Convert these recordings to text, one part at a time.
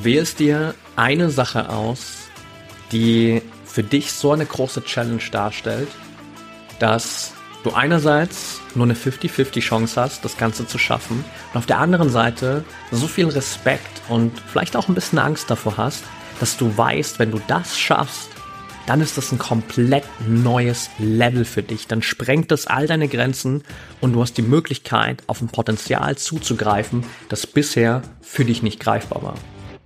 Du wählst dir eine Sache aus, die für dich so eine große Challenge darstellt, dass du einerseits nur eine 50-50 Chance hast, das Ganze zu schaffen und auf der anderen Seite so viel Respekt und vielleicht auch ein bisschen Angst davor hast, dass du weißt, wenn du das schaffst, dann ist das ein komplett neues Level für dich. Dann sprengt das all deine Grenzen und du hast die Möglichkeit, auf ein Potenzial zuzugreifen, das bisher für dich nicht greifbar war.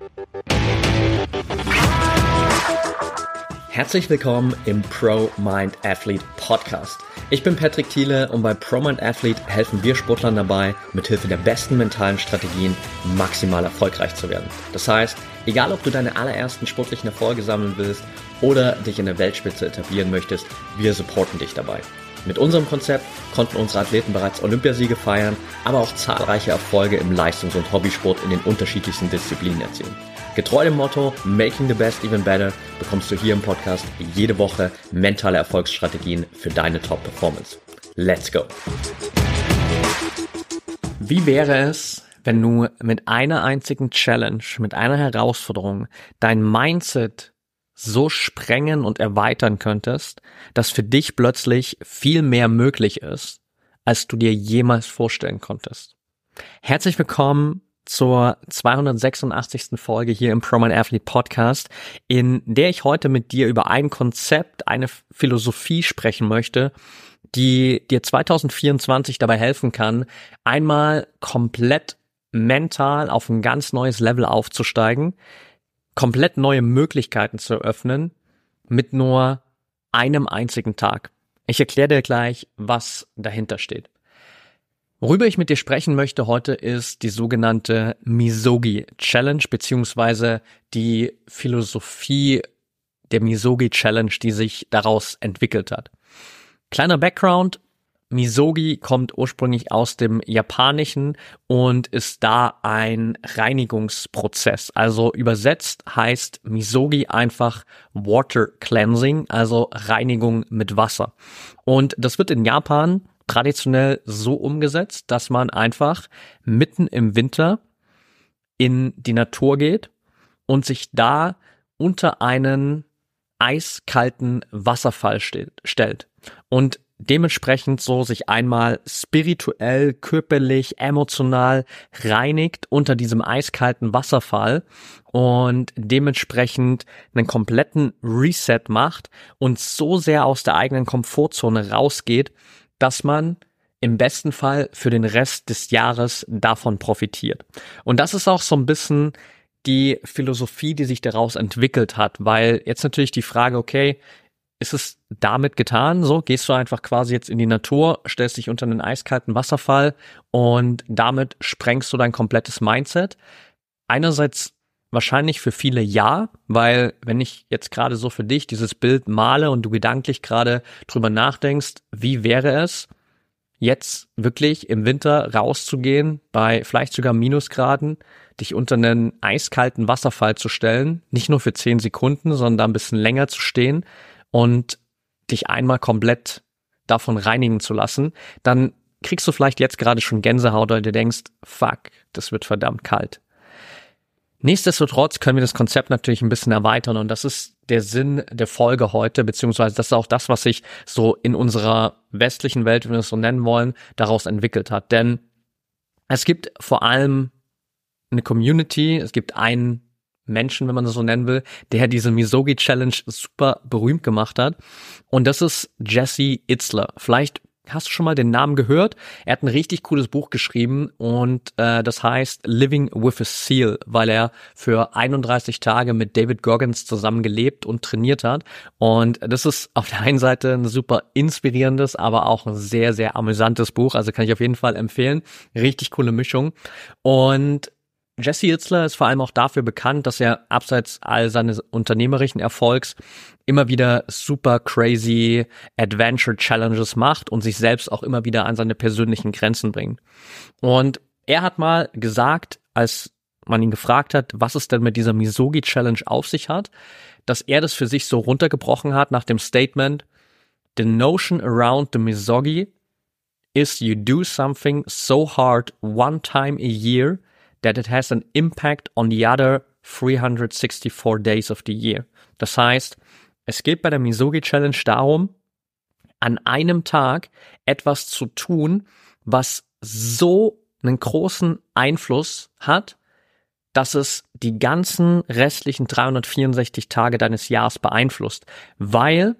Herzlich willkommen im Pro Mind Athlete Podcast. Ich bin Patrick Thiele und bei Pro Mind Athlete helfen wir Sportlern dabei, mithilfe der besten mentalen Strategien maximal erfolgreich zu werden. Das heißt, egal ob du deine allerersten sportlichen Erfolge sammeln willst oder dich in der Weltspitze etablieren möchtest, wir supporten dich dabei. Mit unserem Konzept konnten unsere Athleten bereits Olympiasiege feiern, aber auch zahlreiche Erfolge im Leistungs- und Hobbysport in den unterschiedlichsten Disziplinen erzielen. Getreu dem Motto Making the Best Even Better bekommst du hier im Podcast jede Woche mentale Erfolgsstrategien für deine Top-Performance. Let's go! Wie wäre es, wenn du mit einer einzigen Challenge, mit einer Herausforderung dein Mindset so sprengen und erweitern könntest, dass für dich plötzlich viel mehr möglich ist, als du dir jemals vorstellen konntest? Herzlich willkommen zur 286. Folge hier im Pro Mind Athlete Podcast, in der ich heute mit dir über ein Konzept, eine Philosophie sprechen möchte, die dir 2024 dabei helfen kann, einmal komplett mental auf ein ganz neues Level aufzusteigen, komplett neue Möglichkeiten zu eröffnen mit nur einem einzigen Tag. Ich erkläre dir gleich, was dahinter steht. Worüber ich mit dir sprechen möchte heute ist die sogenannte Misogi Challenge beziehungsweise die Philosophie der Misogi Challenge, die sich daraus entwickelt hat. Kleiner Background: Misogi kommt ursprünglich aus dem Japanischen und ist da ein Reinigungsprozess. Also übersetzt heißt Misogi einfach Water Cleansing, also Reinigung mit Wasser. Und das wird in Japan traditionell so umgesetzt, dass man einfach mitten im Winter in die Natur geht und sich da unter einen eiskalten Wasserfall stellt und dementsprechend so sich einmal spirituell, körperlich, emotional reinigt unter diesem eiskalten Wasserfall und dementsprechend einen kompletten Reset macht und so sehr aus der eigenen Komfortzone rausgeht, dass man im besten Fall für den Rest des Jahres davon profitiert. Und das ist auch so ein bisschen die Philosophie, die sich daraus entwickelt hat, weil jetzt natürlich die Frage, okay, ist es damit getan? So, gehst du einfach quasi jetzt in die Natur, stellst dich unter einen eiskalten Wasserfall und damit sprengst du dein komplettes Mindset? Einerseits wahrscheinlich für viele ja, weil wenn ich jetzt gerade so für dich dieses Bild male und du gedanklich gerade drüber nachdenkst, wie wäre es, jetzt wirklich im Winter rauszugehen, bei vielleicht sogar Minusgraden, dich unter einen eiskalten Wasserfall zu stellen, nicht nur für 10 Sekunden, sondern da ein bisschen länger zu stehen und dich einmal komplett davon reinigen zu lassen, dann kriegst du vielleicht jetzt gerade schon Gänsehaut, weil du denkst, fuck, das wird verdammt kalt. Nichtsdestotrotz können wir das Konzept natürlich ein bisschen erweitern und das ist der Sinn der Folge heute, beziehungsweise das ist auch das, was sich so in unserer westlichen Welt, wenn wir es so nennen wollen, daraus entwickelt hat. Denn es gibt vor allem eine Community, es gibt einen Menschen, wenn man das so nennen will, der diese Misogi Challenge super berühmt gemacht hat und das ist Jesse Itzler. Vielleicht hast du schon mal den Namen gehört? Er hat ein richtig cooles Buch geschrieben und das heißt Living with a Seal, weil er für 31 Tage mit David Goggins zusammen gelebt und trainiert hat. Und das ist auf der einen Seite ein super inspirierendes, aber auch ein sehr, sehr amüsantes Buch. Also kann ich auf jeden Fall empfehlen. Richtig coole Mischung. Und Jesse Itzler ist vor allem auch dafür bekannt, dass er abseits all seines unternehmerischen Erfolgs immer wieder super crazy Adventure Challenges macht und sich selbst auch immer wieder an seine persönlichen Grenzen bringt. Und er hat mal gesagt, als man ihn gefragt hat, was es denn mit dieser Misogi Challenge auf sich hat, dass er das für sich so runtergebrochen hat nach dem Statement: The notion around the Misogi is you do something so hard one time a year that it has an impact on the other 364 days of the year. Das heißt, es geht bei der Misogi Challenge darum, an einem Tag etwas zu tun, was so einen großen Einfluss hat, dass es die ganzen restlichen 364 Tage deines Jahres beeinflusst, weil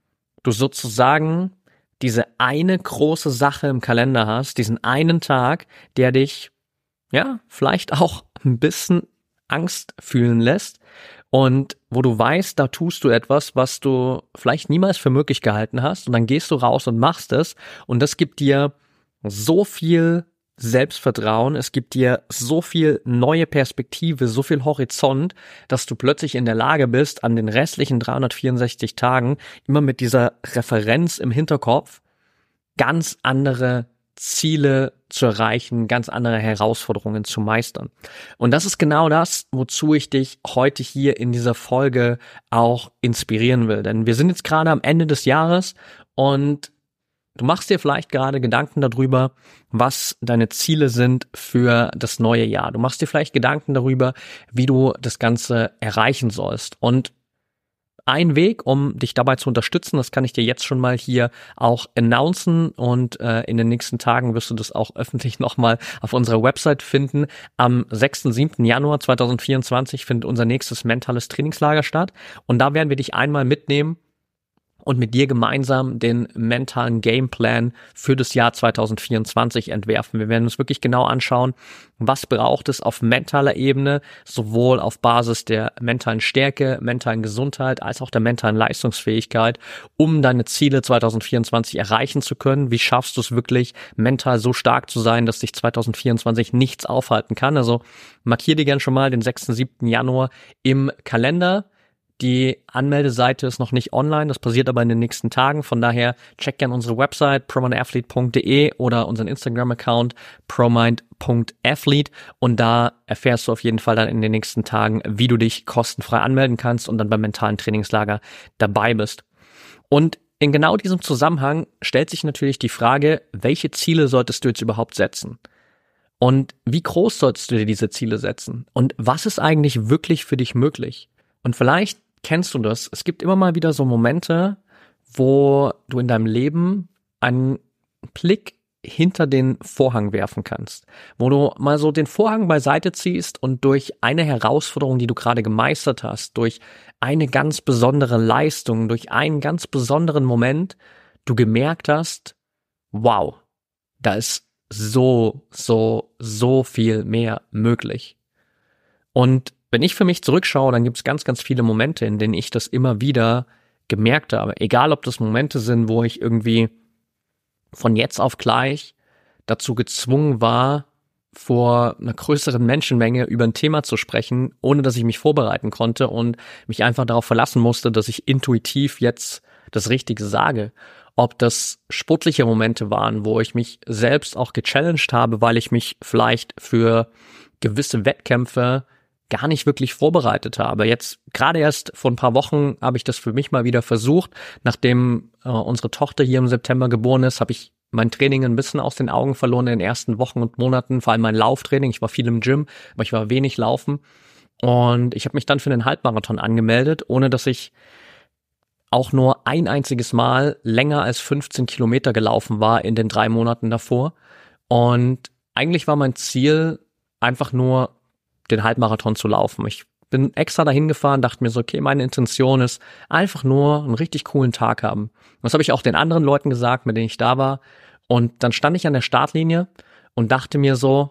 du sozusagen diese eine große Sache im Kalender hast, diesen einen Tag, der dich, ja, vielleicht auch ein bisschen Angst fühlen lässt und wo du weißt, da tust du etwas, was du vielleicht niemals für möglich gehalten hast und dann gehst du raus und machst es und das gibt dir so viel Selbstvertrauen, es gibt dir so viel neue Perspektive, so viel Horizont, dass du plötzlich in der Lage bist, an den restlichen 364 Tagen immer mit dieser Referenz im Hinterkopf ganz andere Ziele zu erreichen, ganz andere Herausforderungen zu meistern. Und das ist genau das, wozu ich dich heute hier in dieser Folge auch inspirieren will. Denn wir sind jetzt gerade am Ende des Jahres und du machst dir vielleicht gerade Gedanken darüber, was deine Ziele sind für das neue Jahr. Du machst dir vielleicht Gedanken darüber, wie du das Ganze erreichen sollst. Und ein Weg, um dich dabei zu unterstützen, das kann ich dir jetzt schon mal hier auch announcen und in den nächsten Tagen wirst du das auch öffentlich nochmal auf unserer Website finden. Am 6. 7. Januar 2024 findet unser nächstes mentales Trainingslager statt und da werden wir dich einmal mitnehmen und mit dir gemeinsam den mentalen Gameplan für das Jahr 2024 entwerfen. Wir werden uns wirklich genau anschauen, was braucht es auf mentaler Ebene, sowohl auf Basis der mentalen Stärke, mentalen Gesundheit, als auch der mentalen Leistungsfähigkeit, um deine Ziele 2024 erreichen zu können. Wie schaffst du es wirklich, mental so stark zu sein, dass dich 2024 nichts aufhalten kann? Also markier dir gern schon mal den 6. 7. Januar im Kalender. Die Anmeldeseite ist noch nicht online, das passiert aber in den nächsten Tagen. Von daher check gerne unsere Website promindathlete.de oder unseren Instagram-Account promind.athlete und da erfährst du auf jeden Fall dann in den nächsten Tagen, wie du dich kostenfrei anmelden kannst und dann beim mentalen Trainingslager dabei bist. Und in genau diesem Zusammenhang stellt sich natürlich die Frage, welche Ziele solltest du jetzt überhaupt setzen? Und wie groß solltest du dir diese Ziele setzen? Und was ist eigentlich wirklich für dich möglich? Und vielleicht kennst du das. Es gibt immer mal wieder so Momente, wo du in deinem Leben einen Blick hinter den Vorhang werfen kannst, wo du mal so den Vorhang beiseite ziehst und durch eine Herausforderung, die du gerade gemeistert hast, durch eine ganz besondere Leistung, durch einen ganz besonderen Moment, du gemerkt hast, wow, da ist so viel mehr möglich. Und wenn ich für mich zurückschaue, dann gibt es ganz, ganz viele Momente, in denen ich das immer wieder gemerkt habe. Egal, ob das Momente sind, wo ich irgendwie von jetzt auf gleich dazu gezwungen war, vor einer größeren Menschenmenge über ein Thema zu sprechen, ohne dass ich mich vorbereiten konnte und mich einfach darauf verlassen musste, dass ich intuitiv jetzt das Richtige sage. Ob das sportliche Momente waren, wo ich mich selbst auch gechallenged habe, weil ich mich vielleicht für gewisse Wettkämpfe gar nicht wirklich vorbereitet habe. Jetzt gerade erst vor ein paar Wochen habe ich das für mich mal wieder versucht. Nachdem unsere Tochter hier im September geboren ist, habe ich mein Training ein bisschen aus den Augen verloren in den ersten Wochen und Monaten, vor allem mein Lauftraining. Ich war viel im Gym, aber ich war wenig laufen. Und ich habe mich dann für den Halbmarathon angemeldet, ohne dass ich auch nur ein einziges Mal länger als 15 Kilometer gelaufen war in den 3 Monaten davor. Und eigentlich war mein Ziel einfach nur, den Halbmarathon zu laufen. Ich bin extra dahin gefahren, dachte mir so, okay, meine Intention ist einfach nur einen richtig coolen Tag haben. Das habe ich auch den anderen Leuten gesagt, mit denen ich da war. Und dann stand ich an der Startlinie und dachte mir so,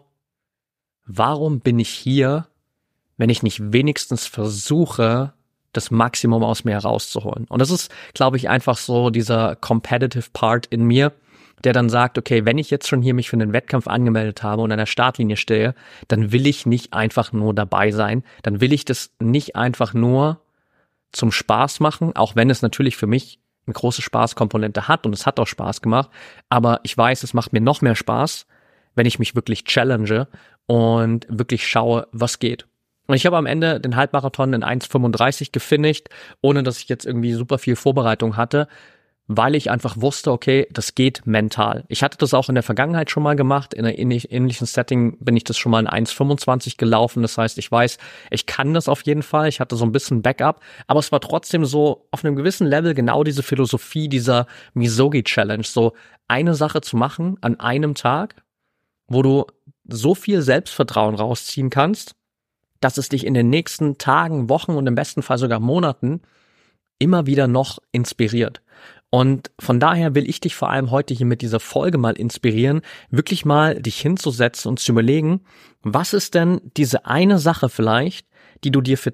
warum bin ich hier, wenn ich nicht wenigstens versuche, das Maximum aus mir herauszuholen? Und das ist, glaube ich, einfach so dieser competitive Part in mir, der dann sagt, okay, wenn ich jetzt schon hier mich für einen Wettkampf angemeldet habe und an der Startlinie stehe, dann will ich nicht einfach nur dabei sein, dann will ich das nicht einfach nur zum Spaß machen, auch wenn es natürlich für mich eine große Spaßkomponente hat und es hat auch Spaß gemacht, aber ich weiß, es macht mir noch mehr Spaß, wenn ich mich wirklich challenge und wirklich schaue, was geht. Und ich habe am Ende den Halbmarathon in 1,35 gefinisht, ohne dass ich jetzt irgendwie super viel Vorbereitung hatte. weil ich einfach wusste, okay, das geht mental. Ich hatte das auch in der Vergangenheit schon mal gemacht. In einer ähnlichen Setting bin ich das schon mal in 1,25 gelaufen. Das heißt, ich weiß, ich kann das auf jeden Fall. Ich hatte so ein bisschen Backup. Aber es war trotzdem so auf einem gewissen Level genau diese Philosophie dieser Misogi-Challenge. So eine Sache zu machen an einem Tag, wo du so viel Selbstvertrauen rausziehen kannst, dass es dich in den nächsten Tagen, Wochen und im besten Fall sogar Monaten immer wieder noch inspiriert. Und von daher will ich dich vor allem heute hier mit dieser Folge mal inspirieren, wirklich mal dich hinzusetzen und zu überlegen, was ist denn diese eine Sache vielleicht, die du dir für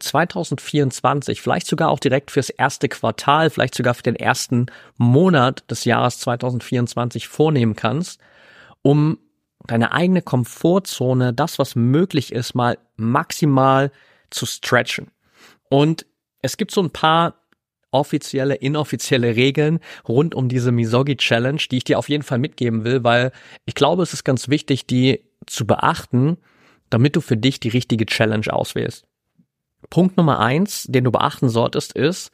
2024, vielleicht sogar auch direkt fürs erste Quartal, vielleicht sogar für den ersten Monat des Jahres 2024 vornehmen kannst, um deine eigene Komfortzone, das, was möglich ist, mal maximal zu stretchen. Und es gibt so ein paar offizielle, inoffizielle Regeln rund um diese Misogi-Challenge, die ich dir auf jeden Fall mitgeben will, weil ich glaube, es ist ganz wichtig, die zu beachten, damit du für dich die richtige Challenge auswählst. Punkt Nummer 1, den du beachten solltest, ist,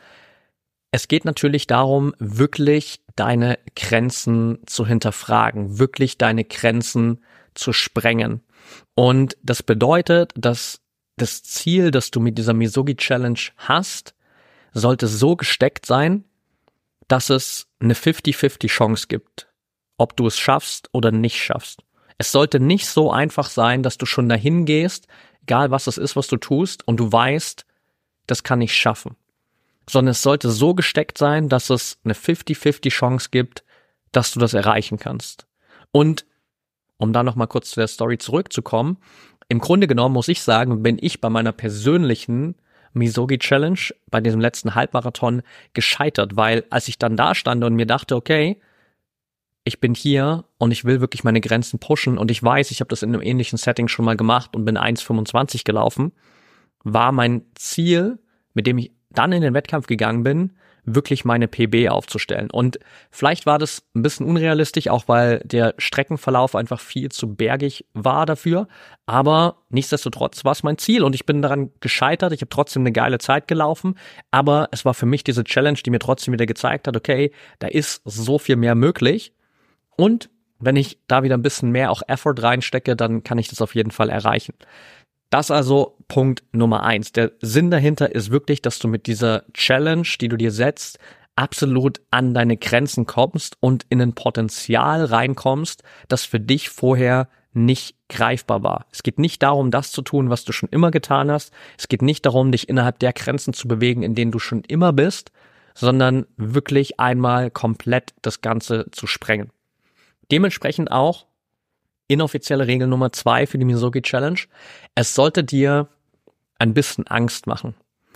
es geht natürlich darum, wirklich deine Grenzen zu hinterfragen, wirklich deine Grenzen zu sprengen. Und das bedeutet, dass das Ziel, das du mit dieser Misogi-Challenge hast, sollte so gesteckt sein, dass es eine 50-50 Chance gibt, ob du es schaffst oder nicht schaffst. Es sollte nicht so einfach sein, dass du schon dahin gehst, egal was es ist, was du tust, und du weißt, das kann ich schaffen. Sondern es sollte so gesteckt sein, dass es eine 50-50 Chance gibt, dass du das erreichen kannst. Und um da nochmal kurz zu der Story zurückzukommen, im Grunde genommen muss ich sagen, bin ich bei meiner persönlichen Misogi-Challenge, bei diesem letzten Halbmarathon gescheitert, weil als ich dann da stand und mir dachte, okay, ich bin hier und ich will wirklich meine Grenzen pushen und ich weiß, ich habe das in einem ähnlichen Setting schon mal gemacht und bin 1,25 gelaufen, war mein Ziel, mit dem ich dann in den Wettkampf gegangen bin, wirklich meine PB aufzustellen. Und vielleicht war das ein bisschen unrealistisch, auch weil der Streckenverlauf einfach viel zu bergig war dafür. Aber nichtsdestotrotz war es mein Ziel und ich bin daran gescheitert. Ich habe trotzdem eine geile Zeit gelaufen. Aber es war für mich diese Challenge, die mir trotzdem wieder gezeigt hat, okay, da ist so viel mehr möglich. Und wenn ich da wieder ein bisschen mehr auch Effort reinstecke, dann kann ich das auf jeden Fall erreichen. Das also Punkt Nummer 1. Der Sinn dahinter ist wirklich, dass du mit dieser Challenge, die du dir setzt, absolut an deine Grenzen kommst und in ein Potenzial reinkommst, das für dich vorher nicht greifbar war. Es geht nicht darum, das zu tun, was du schon immer getan hast. Es geht nicht darum, dich innerhalb der Grenzen zu bewegen, in denen du schon immer bist, sondern wirklich einmal komplett das Ganze zu sprengen. Dementsprechend auch inoffizielle Regel Nummer 2 für die Misogi Challenge. Es sollte dir ein bisschen Angst machen.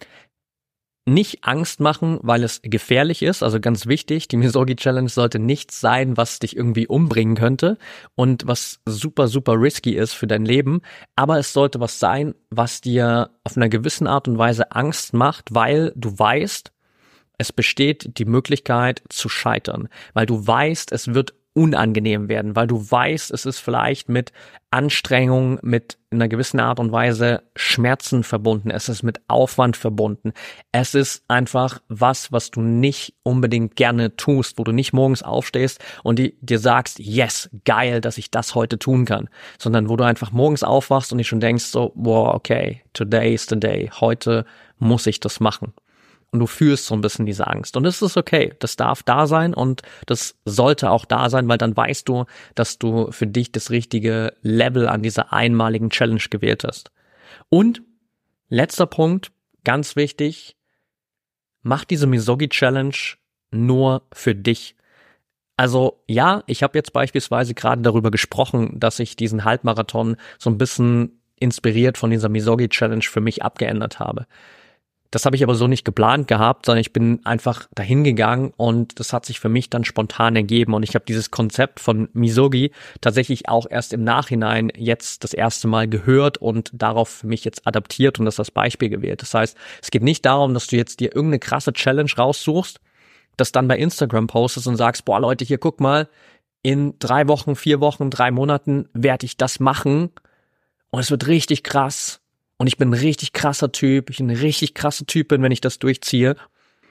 Nicht Angst machen, weil es gefährlich ist, also ganz wichtig, die Misogi Challenge sollte nichts sein, was dich irgendwie umbringen könnte und was super, super risky ist für dein Leben, aber es sollte was sein, was dir auf einer gewissen Art und Weise Angst macht, weil du weißt, es besteht die Möglichkeit zu scheitern, weil du weißt, es wird unangenehm werden, weil du weißt, es ist vielleicht mit Anstrengung, mit einer gewissen Art und Weise Schmerzen verbunden, es ist mit Aufwand verbunden, es ist einfach was du nicht unbedingt gerne tust, wo du nicht morgens aufstehst und dir sagst, yes, geil, dass ich das heute tun kann, sondern wo du einfach morgens aufwachst und dir schon denkst so, wow, okay, today is the day, heute muss ich das machen. Und du fühlst so ein bisschen diese Angst. Und das ist okay. Das darf da sein und das sollte auch da sein, weil dann weißt du, dass du für dich das richtige Level an dieser einmaligen Challenge gewählt hast. Und letzter Punkt, ganz wichtig, mach diese Misogi Challenge nur für dich. Also ja, ich habe jetzt beispielsweise gerade darüber gesprochen, dass ich diesen Halbmarathon so ein bisschen inspiriert von dieser Misogi Challenge für mich abgeändert habe. Das habe ich aber so nicht geplant gehabt, sondern ich bin einfach dahin gegangen und das hat sich für mich dann spontan ergeben. Und ich habe dieses Konzept von Misogi tatsächlich auch erst im Nachhinein jetzt das erste Mal gehört und darauf für mich jetzt adaptiert und das als Beispiel gewählt. Das heißt, es geht nicht darum, dass du jetzt dir irgendeine krasse Challenge raussuchst, das dann bei Instagram postest und sagst, boah Leute, hier guck mal, in 3 Wochen, 4 Wochen, 3 Monaten werde ich das machen und es wird richtig krass. Und ich bin ein richtig krasser Typ, ich bin eine richtig krasse Typin, wenn ich das durchziehe.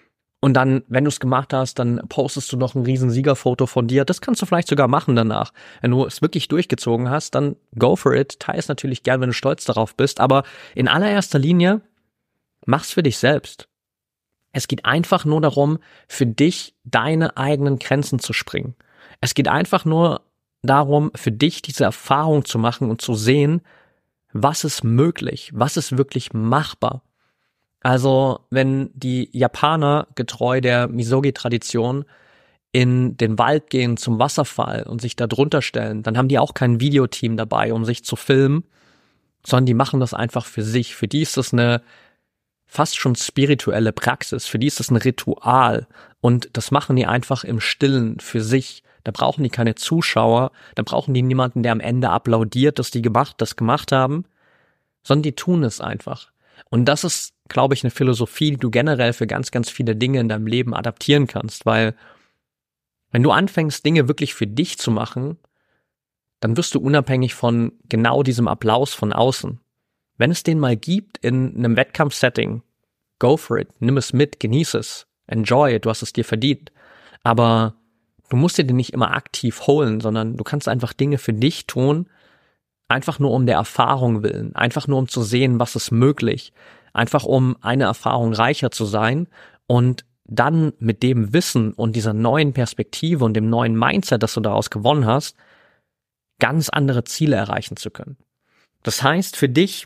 Und dann, wenn du es gemacht hast, dann postest du noch ein riesen Siegerfoto von dir. Das kannst du vielleicht sogar machen danach. Wenn du es wirklich durchgezogen hast, dann go for it. Teile es natürlich gern, wenn du stolz darauf bist. Aber in allererster Linie, mach's für dich selbst. Es geht einfach nur darum, für dich deine eigenen Grenzen zu springen. Es geht einfach nur darum, für dich diese Erfahrung zu machen und zu sehen, was ist möglich, was ist wirklich machbar. Also, wenn die Japaner getreu der Misogi-Tradition in den Wald gehen zum Wasserfall und sich da drunter stellen, dann haben die auch kein Videoteam dabei, um sich zu filmen, sondern die machen das einfach für sich. Für die ist das eine fast schon spirituelle Praxis. Für die ist das ein Ritual. Und das machen die einfach im Stillen für sich. Da brauchen die keine Zuschauer, da brauchen die niemanden, der am Ende applaudiert, dass die das gemacht haben, sondern die tun es einfach. Und das ist, glaube ich, eine Philosophie, die du generell für ganz, ganz viele Dinge in deinem Leben adaptieren kannst, weil wenn du anfängst, Dinge wirklich für dich zu machen, dann wirst du unabhängig von genau diesem Applaus von außen. Wenn es den mal gibt in einem Wettkampfsetting, go for it, nimm es mit, genieß es, enjoy it, du hast es dir verdient. Aber du musst dir den nicht immer aktiv holen, sondern du kannst einfach Dinge für dich tun, einfach nur um der Erfahrung willen, einfach nur um zu sehen, was ist möglich, einfach um eine Erfahrung reicher zu sein und dann mit dem Wissen und dieser neuen Perspektive und dem neuen Mindset, das du daraus gewonnen hast, ganz andere Ziele erreichen zu können. Das heißt, für dich,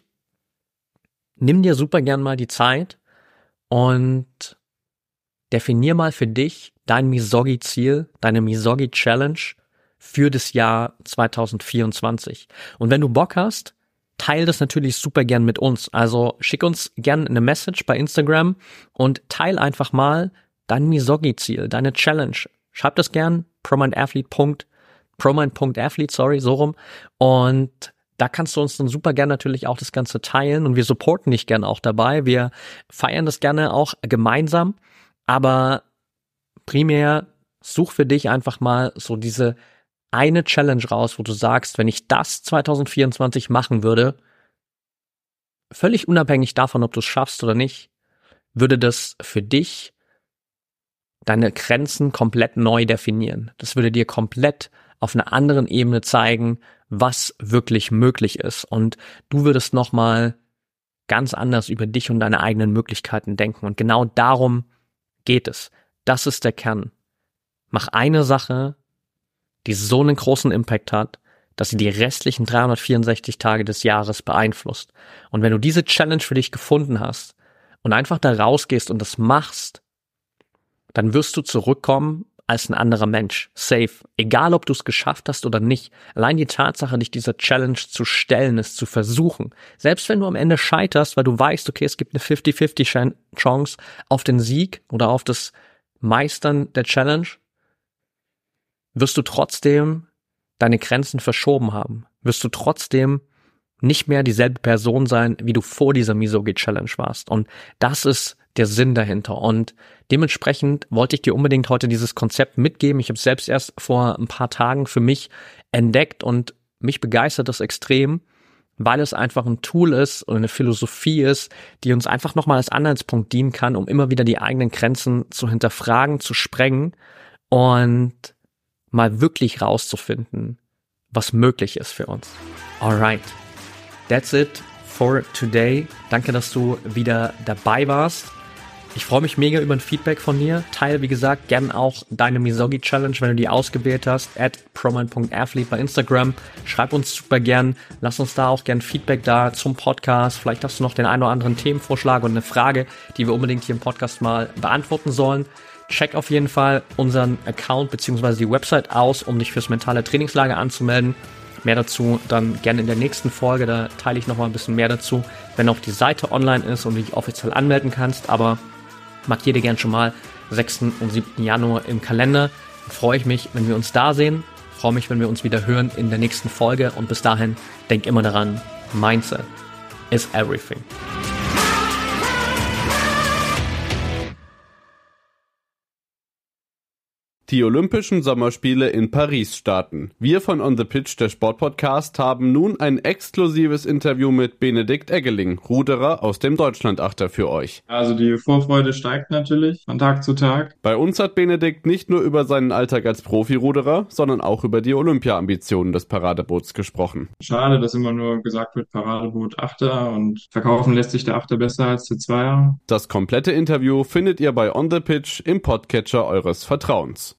nimm dir super gern mal die Zeit und definier mal für dich dein Misogi-Ziel, deine Misogi-Challenge für das Jahr 2024. Und wenn du Bock hast, teil das natürlich super gern mit uns. Also schick uns gern eine Message bei Instagram und teil einfach mal dein Misogi-Ziel, deine Challenge. Schreib das gern, promind.athlete, so rum. Und da kannst du uns dann super gern natürlich auch das Ganze teilen und wir supporten dich gern auch dabei. Wir feiern das gerne auch gemeinsam, aber primär such für dich einfach mal so diese eine Challenge raus, wo du sagst, wenn ich das 2024 machen würde, völlig unabhängig davon, ob du es schaffst oder nicht, würde das für dich deine Grenzen komplett neu definieren. Das würde dir komplett auf einer anderen Ebene zeigen, was wirklich möglich ist. Und du würdest nochmal ganz anders über dich und deine eigenen Möglichkeiten denken. Und genau darum geht es. Das ist der Kern. Mach eine Sache, die so einen großen Impact hat, dass sie die restlichen 364 Tage des Jahres beeinflusst. Und wenn du diese Challenge für dich gefunden hast und einfach da rausgehst und das machst, dann wirst du zurückkommen als ein anderer Mensch. Safe. Egal, ob du es geschafft hast oder nicht. Allein die Tatsache, dich dieser Challenge zu stellen, es zu versuchen. Selbst wenn du am Ende scheiterst, weil du weißt, okay, es gibt eine 50-50 Chance auf den Sieg oder auf das Meistern der Challenge, wirst du trotzdem deine Grenzen verschoben haben. Wirst du trotzdem nicht mehr dieselbe Person sein, wie du vor dieser Misogi-Challenge warst. Und das ist der Sinn dahinter. Und dementsprechend wollte ich dir unbedingt heute dieses Konzept mitgeben. Ich habe es selbst erst vor ein paar Tagen für mich entdeckt und mich begeistert das extrem, weil es einfach ein Tool ist und eine Philosophie ist, die uns einfach nochmal als Anhaltspunkt dienen kann, um immer wieder die eigenen Grenzen zu hinterfragen, zu sprengen und mal wirklich rauszufinden, was möglich ist für uns. Alright, that's it for today. Danke, dass du wieder dabei warst. Ich freue mich mega über ein Feedback von dir. Teil, wie gesagt, gern auch deine Misogi-Challenge, wenn du die ausgewählt hast, @promind.athlete bei Instagram. Schreib uns super gern. Lass uns da auch gern Feedback da zum Podcast. Vielleicht hast du noch den einen oder anderen Themenvorschlag und eine Frage, die wir unbedingt hier im Podcast mal beantworten sollen. Check auf jeden Fall unseren Account bzw. die Website aus, um dich fürs mentale Trainingslager anzumelden. Mehr dazu dann gerne in der nächsten Folge. Da teile ich nochmal ein bisschen mehr dazu, wenn auch die Seite online ist und du dich offiziell anmelden kannst. Aber markiere dir gern schon mal 6. und 7. Januar im Kalender. Dann freue ich mich, wenn wir uns da sehen. Freue mich, wenn wir uns wieder hören in der nächsten Folge. Und bis dahin, denk immer daran, Mindset is everything. Die Olympischen Sommerspiele in Paris starten. Wir von On the Pitch, der Sportpodcast, haben nun ein exklusives Interview mit Benedikt Eggeling, Ruderer aus dem Deutschlandachter für euch. Also die Vorfreude steigt natürlich von Tag zu Tag. Bei uns hat Benedikt nicht nur über seinen Alltag als Profiruderer, sondern auch über die Olympia-Ambitionen des Paradeboots gesprochen. Schade, dass immer nur gesagt wird, Paradeboot Achter und verkaufen lässt sich der Achter besser als der Zweier. Das komplette Interview findet ihr bei On the Pitch im Podcatcher eures Vertrauens.